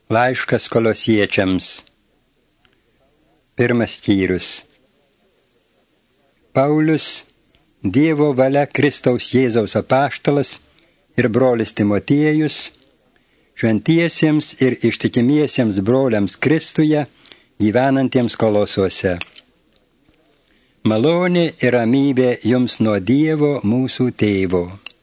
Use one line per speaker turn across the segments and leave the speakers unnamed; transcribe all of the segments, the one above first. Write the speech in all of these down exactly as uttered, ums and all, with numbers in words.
Laiškas Kolosiečiams. Pirmas skyrius. Paulius, Dievo valia Kristaus Jėzaus apaštalas ir brolis Timotiejus, šventiesiems ir ištikimiesiems broliams Kristuje, gyvenantiems Kolosuose. Malonė ir ramybė jums nuo Dievo mūsų tėvo.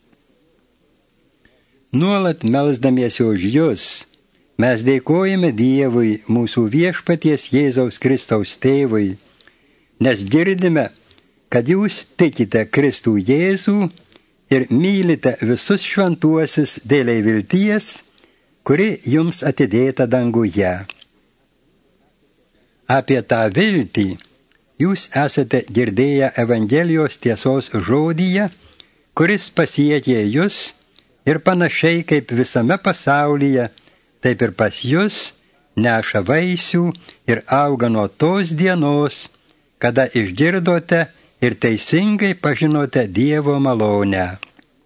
Nuolat melsdamiesi už jus, mes dėkojame Dievui, mūsų viešpaties Jėzaus Kristaus tėvui, nes girdime, kad jūs tikite Kristų Jėzų ir mylite visus šventuosius dėlei vilties, kuri jums atidėta danguje. Apie tą viltį jūs esate girdėję Evangelijos tiesos žodyje, kuris pasiekė jus ir panašiai kaip visame pasaulyje, taip ir pas jus neša vaisių ir auga nuo tos dienos, kada išgirdote ir teisingai pažinote Dievo malonę.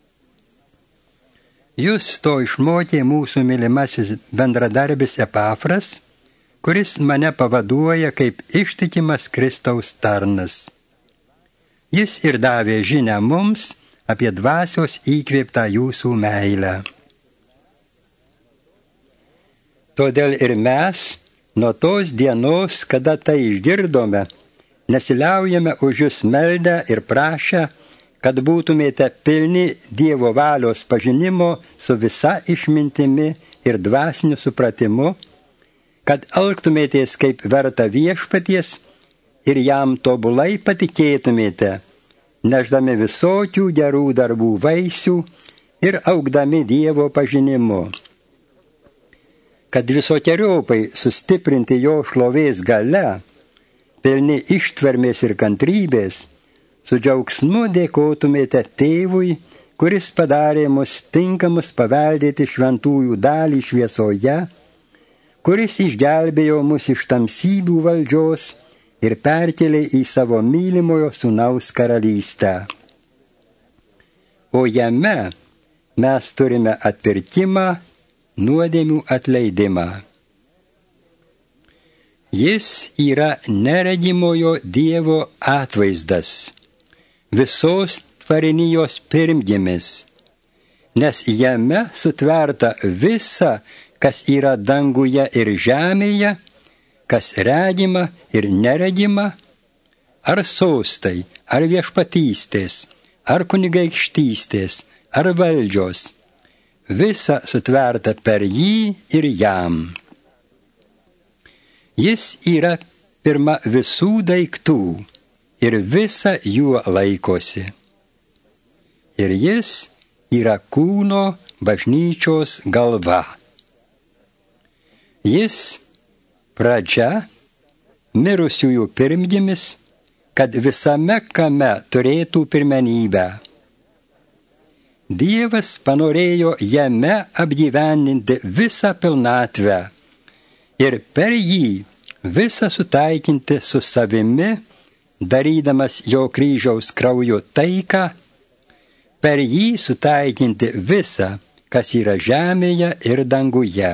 Jūs to išmokė mūsų mylimasis bendradarbis Epafras, kuris mane pavaduoja kaip ištikimas Kristaus tarnas. Jis ir davė žinią mums apie dvasios įkvėptą jūsų meilę. Todėl ir mes, nuo tos dienos, kada tai išgirdome, nesiliaujame už jūs meldę ir prašę, kad būtumėte pilni Dievo valios pažinimo su visa išmintimi ir dvasiniu supratimu, kad elgtumėtės kaip verta viešpaties ir jam tobulai patikėtumėte, nešdami visokių gerų darbų vaisių ir augdami Dievo pažinimu. Kad visokeriaupai sustiprinti jo šlovės galia, pilni ištvermės ir kantrybės, su džiaugsmu dėkotumėte tėvui, kuris padarė mus tinkamus paveldėti šventųjų dalį šviesoje, kuris išgelbėjo mus iš tamsybių valdžios ir perkelė į savo mylimojo sūnaus karalystę. O jame mes turime atpirkimą, nuodėmių atleidimą. Jis yra neregimojo Dievo atvaizdas, visos tvarinijos pirmgimis, nes jame sutverta visa, kas yra danguje ir žemėje, kas regima ir neregima, ar sostai, ar viešpatystės, ar kunigaikštystės, ar valdžios, visa sutverta per jį ir jam. Jis yra pirma visų daiktų ir visa juo laikosi. Ir jis yra kūno bažnyčios galva. Jis pradžia mirusiųjų pirmgimis, kad visame kame turėtų pirmenybę. Dievas panorėjo jame apgyvendinti visą pilnatvę ir per jį visą sutaikinti su savimi, darydamas jo kryžiaus krauju taiką, per jį sutaikinti visą, kas yra žemėje ir danguje.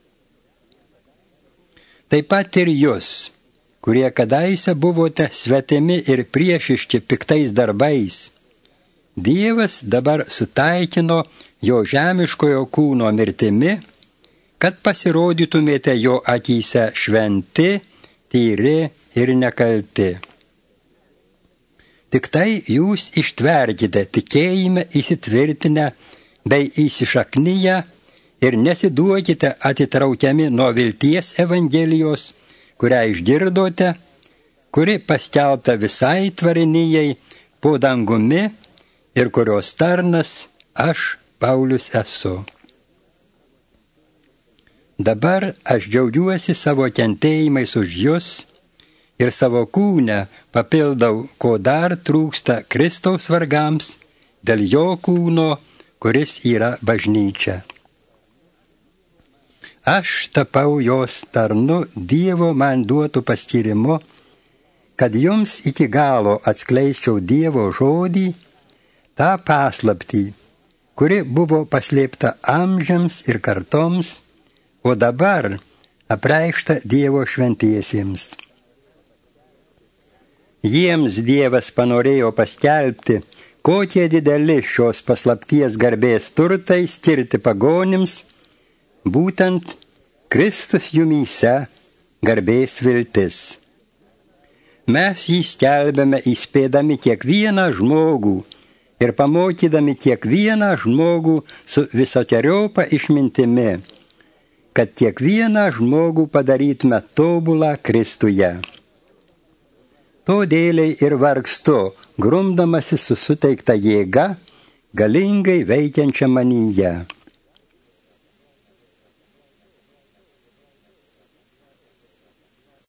Taip pat ir jūs, kurie kadaise buvote svetimi ir priešiški piktais darbais, Dievas dabar sutaikino jo žemiškojo kūno mirtimi, kad pasirodytumėte jo akyse šventi, tyri ir nekalti. Tik tai jūs ištverkite tikėjime įsitvirtinę bei įsišaknyje ir nesiduokite atitraukiami nuo vilties Evangelijos, kurią išgirdote, kuri paskelbta visai tvarinijai po dangumi, ir kurios tarnas aš, Paulius, esu. Dabar aš džiaugiuosi savo kentėjimais už jus ir savo kūne papildau, ko dar trūksta Kristaus vargams dėl jo kūno, kuris yra bažnyčia. Aš tapau jos tarnu Dievo man duotų paskyrimu, kad jums iki galo atskleisčiau Dievo žodį, tą paslaptį, kuri buvo paslėpta amžiams ir kartoms, o dabar apreikšta Dievo šventiesiems. Jiems Dievas panorėjo paskelbti, kokie dideli šios paslapties garbės turtai skirti pagonims, būtent Kristus jumyse garbės viltis. Mes jį skelbiame įspėdami kiekvieną žmogų ir pamokydami kiekvieną žmogų su visokeriopa išmintimi, kad kiekvieną žmogų padarytume tobulą Kristuje. Todėliai ir vargstu, grumdamasi su suteikta jėga, galingai veikiančia manyje.